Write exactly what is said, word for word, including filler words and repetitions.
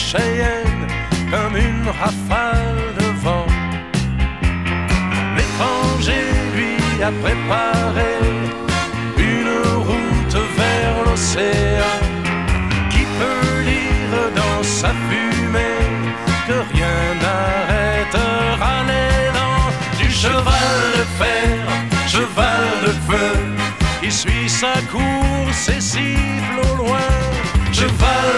Cheyenne comme une rafale de vent. L'étranger lui a préparé une route vers l'océan, qui peut lire dans sa fumée que rien n'arrêtera l'élan du cheval de fer, cheval de feu, qui suit sa course et siffle au loin. Cheval